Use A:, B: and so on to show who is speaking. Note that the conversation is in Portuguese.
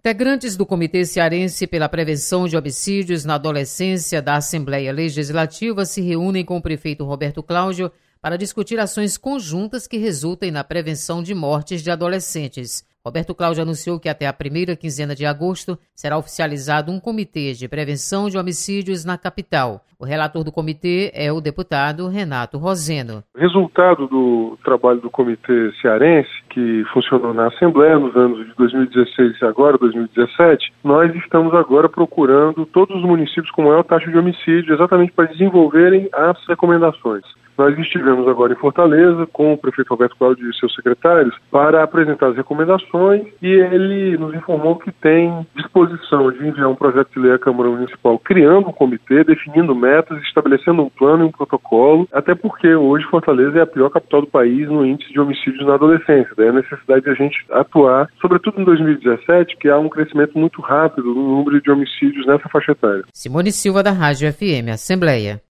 A: Integrantes do Comitê Cearense pela Prevenção de Homicídios na Adolescência da Assembleia Legislativa se reúnem com o prefeito Roberto Cláudio para discutir ações conjuntas que resultem na prevenção de mortes de adolescentes. Roberto Cláudio anunciou que até a primeira quinzena de agosto será oficializado um comitê de prevenção de homicídios na capital. O relator do comitê é o deputado Renato Roseno.
B: Resultado do trabalho do Comitê Cearense, que funcionou na Assembleia nos anos de 2016 e agora 2017, nós estamos agora procurando todos os municípios com maior taxa de homicídio, exatamente para desenvolverem as recomendações. Nós estivemos agora em Fortaleza com o prefeito Roberto Cláudio e seus secretários para apresentar as recomendações e ele nos informou que tem disposição de enviar um projeto de lei à Câmara Municipal criando um comitê, definindo metas, estabelecendo um plano e um protocolo, até porque hoje Fortaleza é a pior capital do país no índice de homicídios na adolescência. Daí a necessidade de a gente atuar, sobretudo em 2017, que há um crescimento muito rápido no número de homicídios nessa faixa etária.
A: Simone Silva, da Rádio FM Assembleia.